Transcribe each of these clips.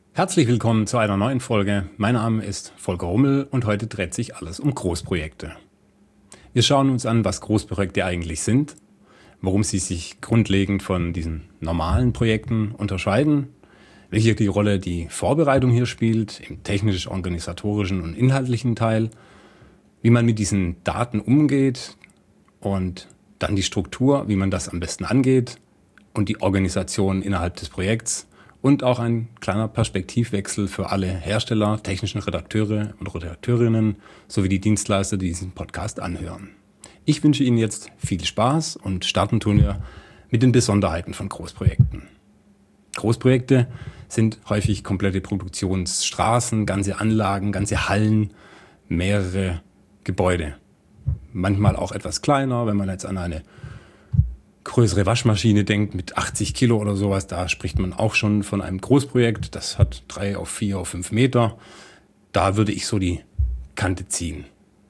Herzlich willkommen zu einer neuen Folge. Mein Name ist Volker Hummel und heute dreht sich alles um Großprojekte. Wir schauen uns an, was Großprojekte eigentlich sind, warum sie sich grundlegend von diesen normalen Projekten unterscheiden, welche die Rolle die Vorbereitung hier spielt, im technisch-organisatorischen und inhaltlichen Teil, wie man mit diesen Daten umgeht und dann die Struktur, wie man das am besten angeht und die Organisation innerhalb des Projekts und auch ein kleiner Perspektivwechsel für alle Hersteller, technischen Redakteure und Redakteurinnen sowie die Dienstleister, die diesen Podcast anhören. Ich wünsche Ihnen jetzt viel Spaß und starten tun wir mit den Besonderheiten von Großprojekten. Großprojekte sind häufig komplette Produktionsstraßen, ganze Anlagen, ganze Hallen, mehrere Gebäude. Manchmal auch etwas kleiner, wenn man jetzt an eine größere Waschmaschine denkt mit 80 Kilo oder sowas, da spricht man auch schon von einem Großprojekt. Das hat 3 auf 4 auf 5 Meter. Da würde ich so die Kante ziehen.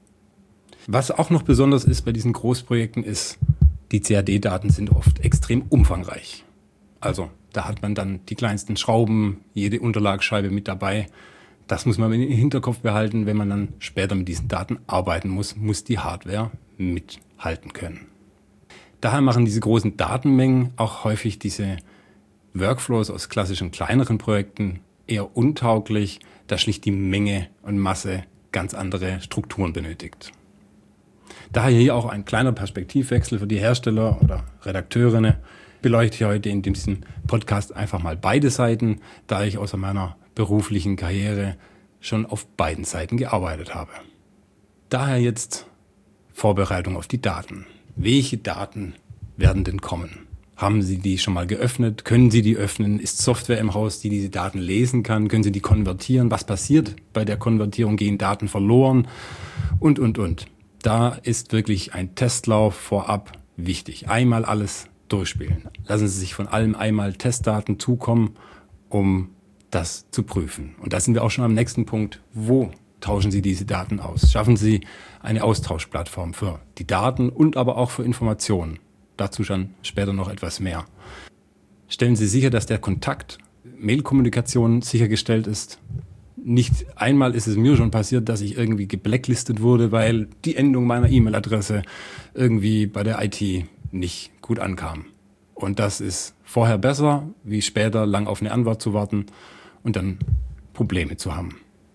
Was auch noch besonders ist bei diesen Großprojekten ist, die CAD-Daten sind oft extrem umfangreich. Also da hat man dann die kleinsten Schrauben, jede Unterlagsscheibe mit dabei. Das muss man im Hinterkopf behalten, wenn man dann später mit diesen Daten arbeiten muss die Hardware mithalten können. Daher machen diese großen Datenmengen auch häufig diese Workflows aus klassischen kleineren Projekten eher untauglich, da schlicht die Menge und Masse ganz andere Strukturen benötigt. Daher hier auch ein kleiner Perspektivwechsel für die Hersteller oder Redakteurinnen. Beleuchte ich heute in diesem Podcast einfach mal beide Seiten, da ich außer meiner beruflichen Karriere schon auf beiden Seiten gearbeitet habe. Daher jetzt Vorbereitung auf die Daten. Welche Daten werden denn kommen? Haben Sie die schon mal geöffnet? Können Sie die öffnen? Ist Software im Haus, die diese Daten lesen kann? Können Sie die konvertieren? Was passiert bei der Konvertierung? Gehen Daten verloren? Und. Da ist wirklich ein Testlauf vorab wichtig. Einmal alles durchspielen. Lassen Sie sich von allem einmal Testdaten zukommen, um das zu prüfen. Und da sind wir auch schon am nächsten Punkt. Wo tauschen Sie diese Daten aus? Schaffen Sie eine Austauschplattform für die Daten und aber auch für Informationen. Dazu schon später noch etwas mehr. Stellen Sie sicher, dass der Kontakt, Mailkommunikation sichergestellt ist. Nicht einmal ist es mir schon passiert, dass ich irgendwie geblacklistet wurde, weil die Endung meiner E-Mail-Adresse irgendwie bei der IT nicht gut ankam. Und das ist vorher besser, wie später lang auf eine Antwort zu warten und dann Probleme zu haben.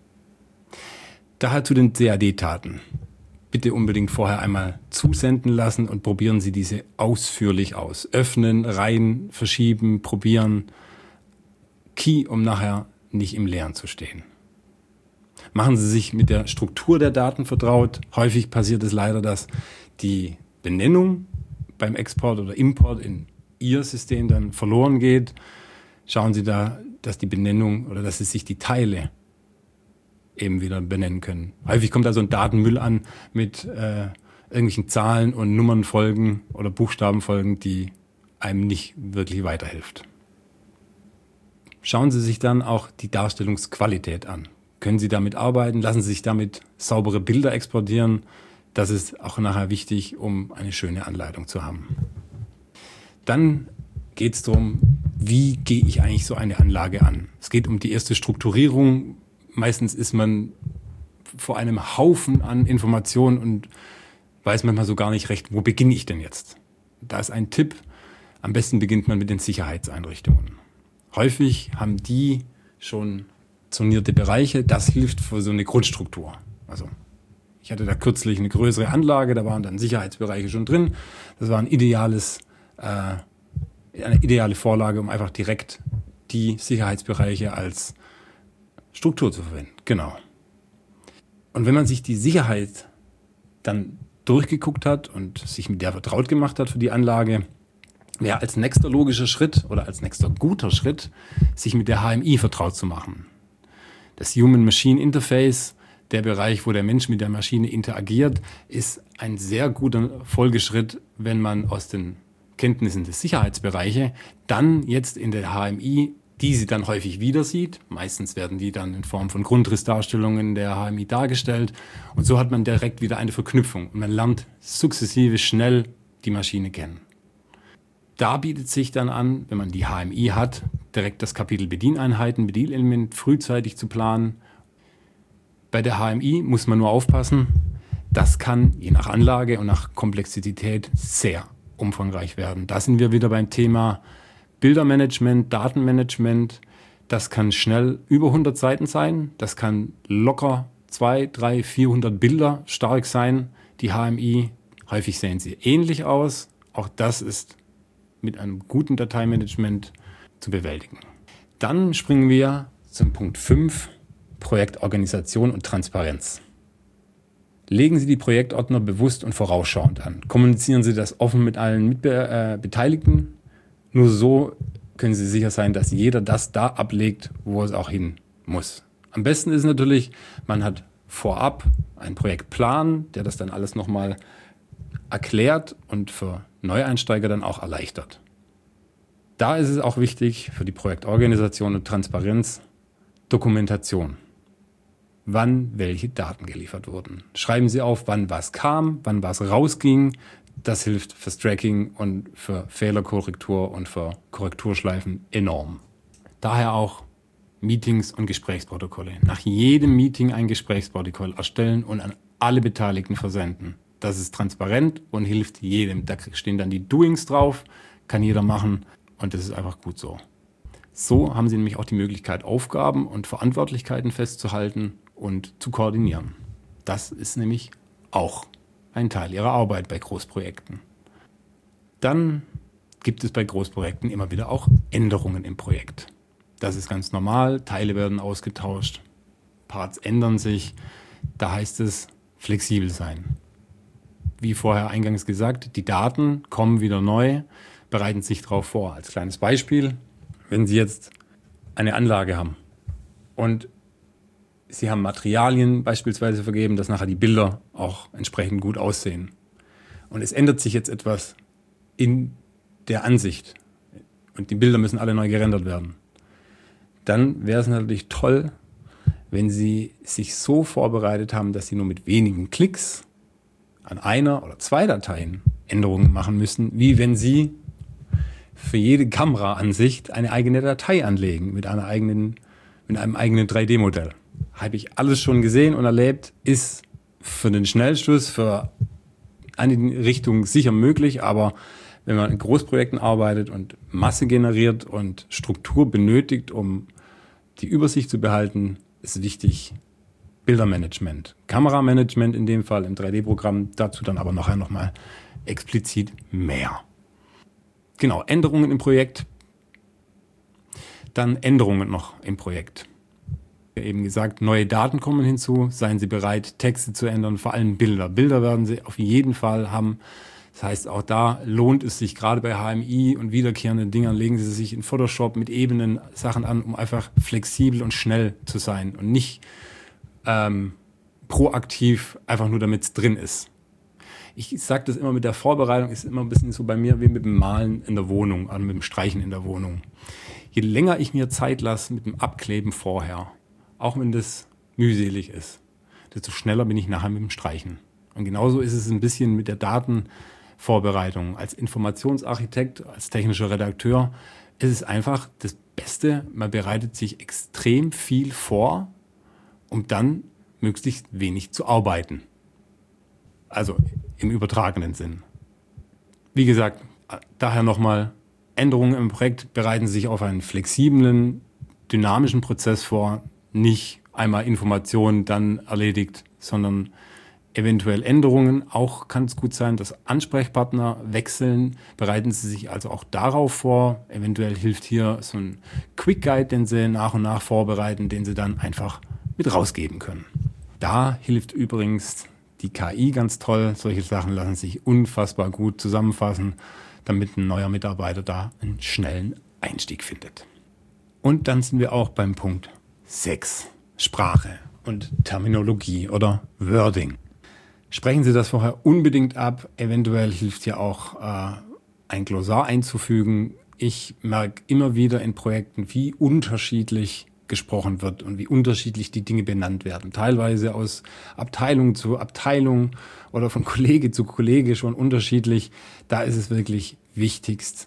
Daher zu den CAD-Daten. Bitte unbedingt vorher einmal zusenden lassen und probieren Sie diese ausführlich aus. Öffnen, rein, verschieben, probieren. Key, um nachher nicht im Leeren zu stehen. Machen Sie sich mit der Struktur der Daten vertraut. Häufig passiert es leider, dass die Benennung beim Export oder Import in Ihr System dann verloren geht. Schauen Sie da, dass die Benennung oder dass Sie sich die Teile eben wieder benennen können. Häufig kommt da so ein Datenmüll an mit irgendwelchen Zahlen und Nummernfolgen oder Buchstabenfolgen, die einem nicht wirklich weiterhilft. Schauen Sie sich dann auch die Darstellungsqualität an. Können Sie damit arbeiten? Lassen Sie sich damit saubere Bilder exportieren? Das ist auch nachher wichtig, um eine schöne Anleitung zu haben. Dann geht es darum, wie gehe ich eigentlich so eine Anlage an? Es geht um die erste Strukturierung. Meistens ist man vor einem Haufen an Informationen und weiß manchmal so gar nicht recht, wo beginne ich denn jetzt? Da ist ein Tipp, am besten beginnt man mit den Sicherheitseinrichtungen. Häufig haben die schon zonierte Bereiche, das hilft für so eine Grundstruktur. Also ich hatte da kürzlich eine größere Anlage, da waren dann Sicherheitsbereiche schon drin. Das war eine ideale Vorlage, um einfach direkt die Sicherheitsbereiche als Struktur zu verwenden. Genau. Und wenn man sich die Sicherheit dann durchgeguckt hat und sich mit der vertraut gemacht hat für die Anlage, wäre als nächster logischer Schritt oder als nächster guter Schritt, sich mit der HMI vertraut zu machen. Das Human-Machine Interface, der Bereich, wo der Mensch mit der Maschine interagiert, ist ein sehr guter Folgeschritt, wenn man aus den Kenntnissen des Sicherheitsbereiches dann jetzt in der HMI diese dann häufig wieder sieht. Meistens werden die dann in Form von Grundrissdarstellungen der HMI dargestellt. Und so hat man direkt wieder eine Verknüpfung. Und man lernt sukzessive schnell die Maschine kennen. Da bietet sich dann an, wenn man die HMI hat, direkt das Kapitel Bedieneinheiten, Bedienelement frühzeitig zu planen. Bei der HMI muss man nur aufpassen, das kann je nach Anlage und nach Komplexität sehr umfangreich werden. Da sind wir wieder beim Thema Bildermanagement, Datenmanagement. Das kann schnell über 100 Seiten sein. Das kann locker 200, 300, 400 Bilder stark sein. Die HMI, häufig sehen sie ähnlich aus. Auch das ist mit einem guten Dateimanagement zu bewältigen. Dann springen wir zum Punkt 5, Projektorganisation und Transparenz. Legen Sie die Projektordner bewusst und vorausschauend an. Kommunizieren Sie das offen mit allen Beteiligten. Nur so können Sie sicher sein, dass jeder das da ablegt, wo es auch hin muss. Am besten ist natürlich, man hat vorab einen Projektplan, der das dann alles nochmal erklärt und für Neueinsteiger dann auch erleichtert. Da ist es auch wichtig für die Projektorganisation und Transparenz, Dokumentation. Wann welche Daten geliefert wurden. Schreiben Sie auf, wann was kam, wann was rausging. Das hilft fürs Tracking und für Fehlerkorrektur und für Korrekturschleifen enorm. Daher auch Meetings und Gesprächsprotokolle. Nach jedem Meeting ein Gesprächsprotokoll erstellen und an alle Beteiligten versenden. Das ist transparent und hilft jedem. Da stehen dann die Doings drauf, kann jeder machen und das ist einfach gut so. So haben Sie nämlich auch die Möglichkeit, Aufgaben und Verantwortlichkeiten festzuhalten und zu koordinieren. Das ist nämlich auch ein Teil Ihrer Arbeit bei Großprojekten. Dann gibt es bei Großprojekten immer wieder auch Änderungen im Projekt. Das ist ganz normal, Teile werden ausgetauscht, Parts ändern sich. Da heißt es flexibel sein. Wie vorher eingangs gesagt, die Daten kommen wieder neu, bereiten sich darauf vor. Als kleines Beispiel, wenn Sie jetzt eine Anlage haben und Sie haben Materialien beispielsweise vergeben, dass nachher die Bilder auch entsprechend gut aussehen. Und es ändert sich jetzt etwas in der Ansicht und die Bilder müssen alle neu gerendert werden. Dann wäre es natürlich toll, wenn Sie sich so vorbereitet haben, dass Sie nur mit wenigen Klicks an einer oder zwei Dateien Änderungen machen müssen, wie wenn Sie für jede Kameraansicht eine eigene Datei anlegen mit einem eigenen 3D-Modell. Habe ich alles schon gesehen und erlebt, ist für den Schnellschuss, für einige Richtungen sicher möglich, aber wenn man in Großprojekten arbeitet und Masse generiert und Struktur benötigt, um die Übersicht zu behalten, ist wichtig Bildermanagement, Kameramanagement in dem Fall im 3D-Programm, dazu dann aber nachher nochmal explizit mehr. Genau, Änderungen im Projekt, dann Änderungen noch im Projekt. Eben gesagt, neue Daten kommen hinzu, seien Sie bereit, Texte zu ändern, vor allem Bilder. Bilder werden Sie auf jeden Fall haben. Das heißt, auch da lohnt es sich, gerade bei HMI und wiederkehrenden Dingern, legen Sie sich in Photoshop mit Ebenen Sachen an, um einfach flexibel und schnell zu sein und nicht proaktiv, einfach nur damit es drin ist. Ich sage das immer mit der Vorbereitung, ist immer ein bisschen so bei mir wie mit dem Malen in der Wohnung, also mit dem Streichen in der Wohnung. Je länger ich mir Zeit lasse mit dem Abkleben vorher, auch wenn das mühselig ist, desto schneller bin ich nachher mit dem Streichen. Und genauso ist es ein bisschen mit der Datenvorbereitung. Als Informationsarchitekt, als technischer Redakteur ist es einfach das Beste, man bereitet sich extrem viel vor, um dann möglichst wenig zu arbeiten. Also im übertragenen Sinn. Wie gesagt, daher nochmal, Änderungen im Projekt bereiten sich auf einen flexiblen, dynamischen Prozess vor, nicht einmal Informationen dann erledigt, sondern eventuell Änderungen. Auch kann es gut sein, dass Ansprechpartner wechseln. Bereiten Sie sich also auch darauf vor. Eventuell hilft hier so ein Quick Guide, den Sie nach und nach vorbereiten, den Sie dann einfach mit rausgeben können. Da hilft übrigens die KI ganz toll. Solche Sachen lassen sich unfassbar gut zusammenfassen, damit ein neuer Mitarbeiter da einen schnellen Einstieg findet. Und dann sind wir auch beim Punkt 6. Sprache und Terminologie oder Wording. Sprechen Sie das vorher unbedingt ab. Eventuell hilft ja auch ein Glossar einzufügen. Ich merke immer wieder in Projekten, wie unterschiedlich gesprochen wird und wie unterschiedlich die Dinge benannt werden. Teilweise aus Abteilung zu Abteilung oder von Kollege zu Kollege schon unterschiedlich. Da ist es wirklich wichtigst,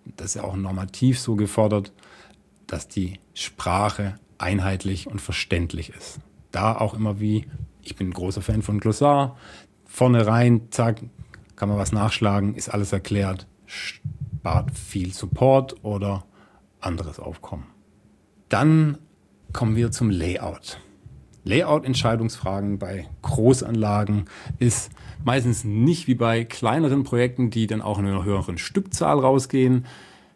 das ist ja auch normativ so gefordert, dass die Sprache einheitlich und verständlich ist. Da auch immer ich bin ein großer Fan von Glossar, vorne rein, zack, kann man was nachschlagen, ist alles erklärt, spart viel Support oder anderes Aufkommen. Dann kommen wir zum Layout. Layout-Entscheidungsfragen bei Großanlagen ist meistens nicht wie bei kleineren Projekten, die dann auch in einer höheren Stückzahl rausgehen,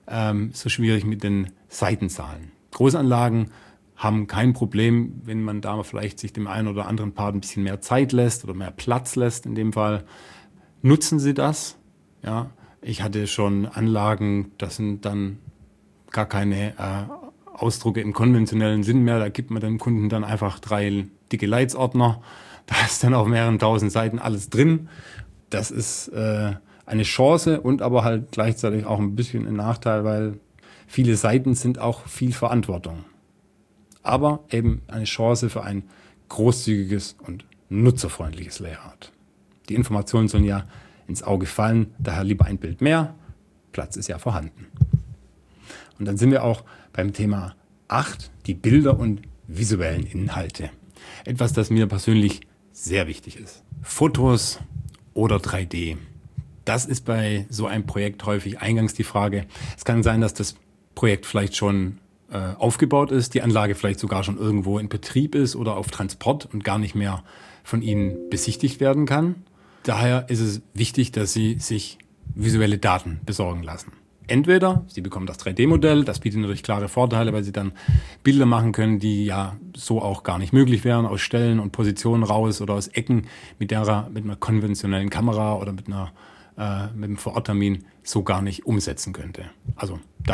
so schwierig mit den Seitenzahlen. Großanlagen haben kein Problem, wenn man da vielleicht sich dem einen oder anderen Part ein bisschen mehr Zeit lässt oder mehr Platz lässt in dem Fall. Nutzen Sie das? Ja, ich hatte schon Anlagen, das sind dann gar keine Ausdrucke im konventionellen Sinn mehr. Da gibt man dem Kunden dann einfach 3 dicke Leitsordner. Da ist dann auf mehreren tausend Seiten alles drin. Das ist eine Chance und aber halt gleichzeitig auch ein bisschen ein Nachteil, weil viele Seiten sind auch viel Verantwortung. Aber eben eine Chance für ein großzügiges und nutzerfreundliches Layout. Die Informationen sollen ja ins Auge fallen, daher lieber ein Bild mehr. Platz ist ja vorhanden. Und dann sind wir auch beim Thema 8, die Bilder und visuellen Inhalte. Etwas, das mir persönlich sehr wichtig ist. Fotos oder 3D. Das ist bei so einem Projekt häufig eingangs die Frage. Es kann sein, dass das Projekt vielleicht schon aufgebaut ist, die Anlage vielleicht sogar schon irgendwo in Betrieb ist oder auf Transport und gar nicht mehr von Ihnen besichtigt werden kann. Daher ist es wichtig, dass Sie sich visuelle Daten besorgen lassen. Entweder Sie bekommen das 3D-Modell, das bietet natürlich klare Vorteile, weil Sie dann Bilder machen können, die ja so auch gar nicht möglich wären, aus Stellen und Positionen raus oder aus Ecken mit einer konventionellen Kamera oder mit einem Vororttermin so gar nicht umsetzen könnte. Also da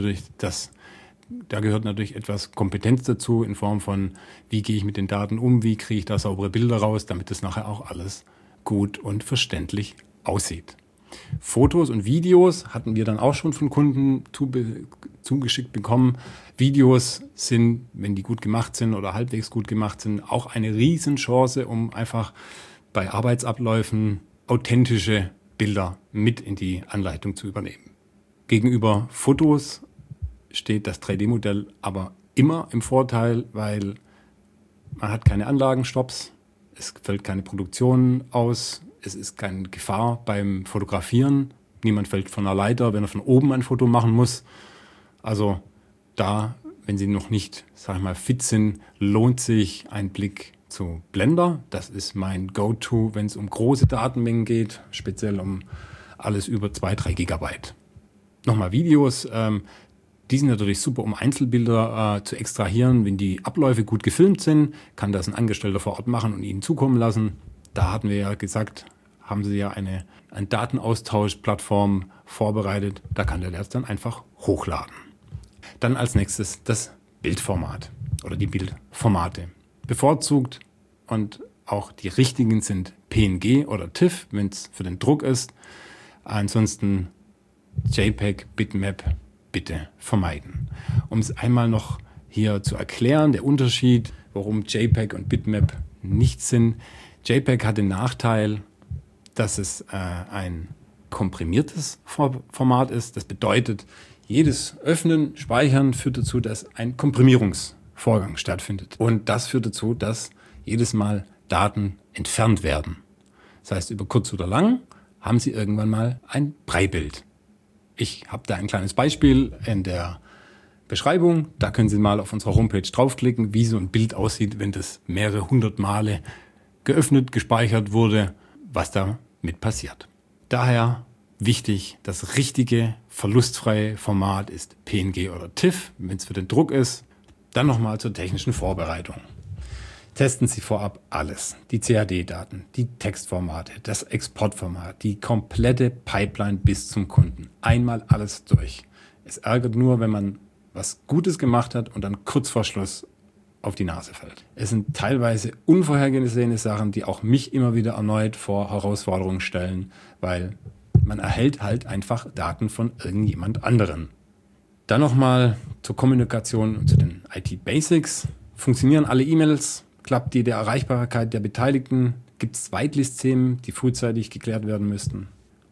gehört natürlich etwas Kompetenz dazu in Form von, wie gehe ich mit den Daten um, wie kriege ich da saubere Bilder raus, damit das nachher auch alles gut und verständlich aussieht. Fotos und Videos hatten wir dann auch schon von Kunden zugeschickt bekommen. Videos sind, wenn die gut gemacht sind oder halbwegs gut gemacht sind, auch eine Riesenchance, um einfach bei Arbeitsabläufen authentische Bilder mit in die Anleitung zu übernehmen. Gegenüber Fotos steht das 3D-Modell aber immer im Vorteil, weil man hat keine Anlagenstopps, es fällt keine Produktion aus, es ist keine Gefahr beim Fotografieren, niemand fällt von einer Leiter, wenn er von oben ein Foto machen muss. Also da, wenn Sie noch nicht, fit sind, lohnt sich ein Blick zu Blender. Das ist mein Go-To, wenn es um große Datenmengen geht, speziell um alles über 2-3 Gigabyte. Nochmal Videos, die sind natürlich super, um Einzelbilder zu extrahieren. Wenn die Abläufe gut gefilmt sind, kann das ein Angestellter vor Ort machen und Ihnen zukommen lassen. Da hatten wir ja gesagt, haben Sie ja eine Datenaustauschplattform vorbereitet. Da kann der das dann einfach hochladen. Dann als nächstes das Bildformat oder die Bildformate. Bevorzugt und auch die richtigen sind PNG oder TIFF, wenn es für den Druck ist. Ansonsten JPEG, Bitmap bitte vermeiden. Um es einmal noch hier zu erklären, der Unterschied, warum JPEG und Bitmap nicht sind. JPEG hat den Nachteil, dass es ein komprimiertes Format ist. Das bedeutet, jedes Öffnen, Speichern führt dazu, dass ein Komprimierungsvorgang stattfindet. Und das führt dazu, dass jedes Mal Daten entfernt werden. Das heißt, über kurz oder lang haben Sie irgendwann mal ein Breibild. Ich habe da ein kleines Beispiel in der Beschreibung. Da können Sie mal auf unserer Homepage draufklicken, wie so ein Bild aussieht, wenn das mehrere hundert Male geöffnet, gespeichert wurde, was damit passiert. Daher wichtig, das richtige, verlustfreie Format ist PNG oder TIFF, wenn es für den Druck ist. Dann nochmal zur technischen Vorbereitung. Testen Sie vorab alles. Die CAD-Daten, die Textformate, das Exportformat, die komplette Pipeline bis zum Kunden. Einmal alles durch. Es ärgert nur, wenn man was Gutes gemacht hat und dann kurz vor Schluss auf die Nase fällt. Es sind teilweise unvorhergesehene Sachen, die auch mich immer wieder erneut vor Herausforderungen stellen, weil man erhält halt einfach Daten von irgendjemand anderen. Dann nochmal zur Kommunikation und zu den IT-Basics. Funktionieren alle E-Mails? Klappt die Erreichbarkeit der Beteiligten? Gibt es Whitelist-Themen, die frühzeitig geklärt werden müssten?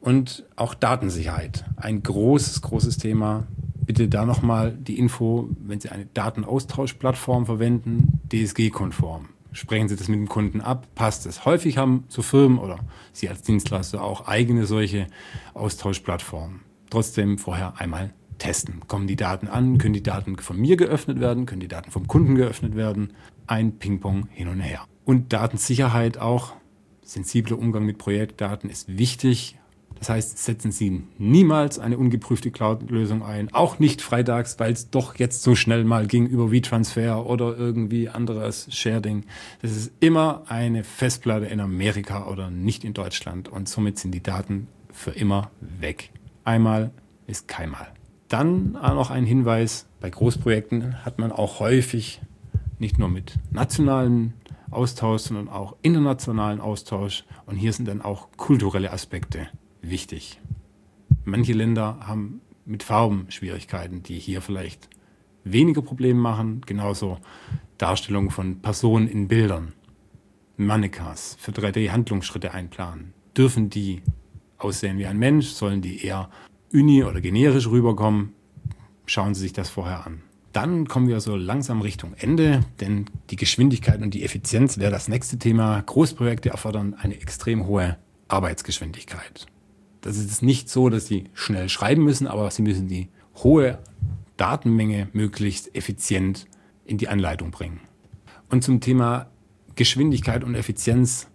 Und auch Datensicherheit, ein großes Thema. Bitte da nochmal die Info, wenn Sie eine Datenaustauschplattform verwenden, DSG-konform. Sprechen Sie das mit dem Kunden ab, passt es. Häufig haben so Firmen oder Sie als Dienstleister auch eigene solche Austauschplattformen. Trotzdem vorher einmal testen. Kommen die Daten an? Können die Daten von mir geöffnet werden? Können die Daten vom Kunden geöffnet werden? Ein Ping-Pong hin und her. Und Datensicherheit auch. Sensibler Umgang mit Projektdaten ist wichtig. Das heißt, setzen Sie niemals eine ungeprüfte Cloud-Lösung ein. Auch nicht freitags, weil es doch jetzt so schnell mal ging über WeTransfer oder irgendwie anderes Sharing. Das ist immer eine Festplatte in Amerika oder nicht in Deutschland. Und somit sind die Daten für immer weg. Einmal ist keinmal. Dann auch noch ein Hinweis, bei Großprojekten hat man auch häufig nicht nur mit nationalen Austausch, sondern auch internationalen Austausch. Und hier sind dann auch kulturelle Aspekte wichtig. Manche Länder haben mit Farben Schwierigkeiten, die hier vielleicht weniger Probleme machen. Genauso Darstellung von Personen in Bildern. Mannequins für 3D-Handlungsschritte einplanen. Dürfen die aussehen wie ein Mensch? Sollen die eher uni- oder generisch rüberkommen? Schauen Sie sich das vorher an. Dann kommen wir so langsam Richtung Ende, denn die Geschwindigkeit und die Effizienz wäre das nächste Thema. Großprojekte erfordern eine extrem hohe Arbeitsgeschwindigkeit. Das ist nicht so, dass Sie schnell schreiben müssen, aber Sie müssen die hohe Datenmenge möglichst effizient in die Anleitung bringen. Und zum Thema Geschwindigkeit und Effizienz,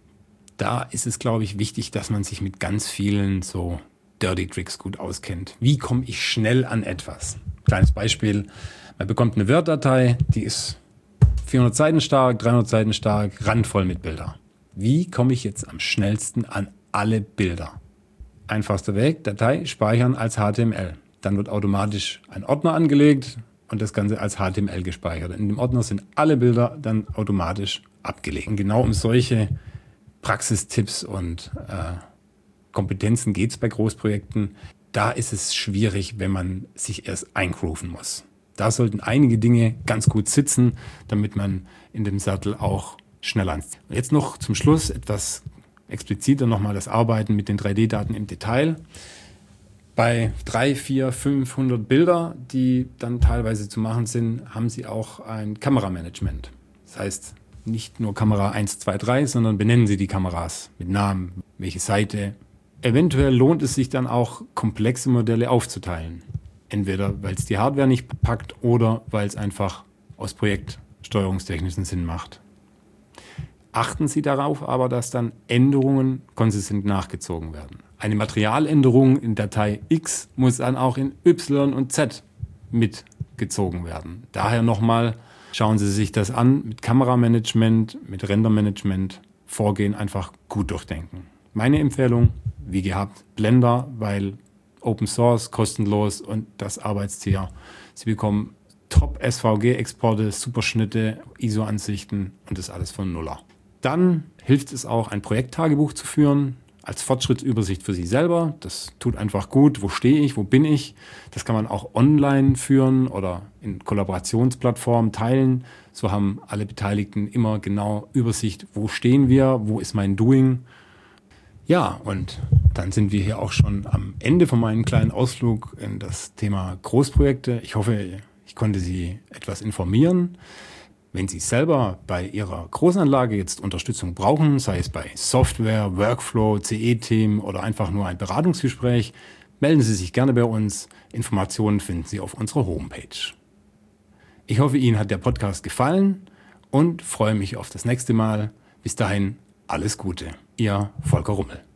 da ist es, glaube ich, wichtig, dass man sich mit ganz vielen so Dirty Tricks gut auskennt. Wie komme ich schnell an etwas? Kleines Beispiel, man bekommt eine Word-Datei, die ist 400 Seiten stark, 300 Seiten stark, randvoll mit Bildern. Wie komme ich jetzt am schnellsten an alle Bilder? Einfachster Weg, Datei speichern als HTML. Dann wird automatisch ein Ordner angelegt und das Ganze als HTML gespeichert. In dem Ordner sind alle Bilder dann automatisch abgelegt. Und genau um solche Praxistipps und Kompetenzen geht es bei Großprojekten. Da ist es schwierig, wenn man sich erst eingrooven muss. Da sollten einige Dinge ganz gut sitzen, damit man in dem Sattel auch schneller anzieht. Und jetzt noch zum Schluss etwas expliziter nochmal das Arbeiten mit den 3D-Daten im Detail. Bei 300, 400, 500 Bilder, die dann teilweise zu machen sind, haben Sie auch ein Kameramanagement. Das heißt, nicht nur Kamera 1, 2, 3, sondern benennen Sie die Kameras mit Namen, welche Seite. Eventuell lohnt es sich dann auch, komplexe Modelle aufzuteilen. Entweder weil es die Hardware nicht packt oder weil es einfach aus projektsteuerungstechnischen Sinn macht. Achten Sie darauf aber, dass dann Änderungen konsistent nachgezogen werden. Eine Materialänderung in Datei X muss dann auch in Y und Z mitgezogen werden. Daher nochmal, schauen Sie sich das an, mit Kameramanagement, mit Rendermanagement, Vorgehen einfach gut durchdenken. Meine Empfehlung, wie gehabt, Blender, weil Open Source, kostenlos und das Arbeitstier. Sie bekommen Top-SVG-Exporte, Superschnitte, ISO-Ansichten und das alles von Nuller. Dann hilft es auch, ein Projekttagebuch zu führen, als Fortschrittsübersicht für Sie selber. Das tut einfach gut. Wo stehe ich? Wo bin ich? Das kann man auch online führen oder in Kollaborationsplattformen teilen. So haben alle Beteiligten immer genau Übersicht, wo stehen wir, wo ist mein Doing. Ja, und dann sind wir hier auch schon am Ende von meinem kleinen Ausflug in das Thema Großprojekte. Ich hoffe, ich konnte Sie etwas informieren. Wenn Sie selber bei Ihrer Großanlage jetzt Unterstützung brauchen, sei es bei Software, Workflow, CE-Team oder einfach nur ein Beratungsgespräch, melden Sie sich gerne bei uns. Informationen finden Sie auf unserer Homepage. Ich hoffe, Ihnen hat der Podcast gefallen und freue mich auf das nächste Mal. Bis dahin, alles Gute. Ihr Volker Rummel.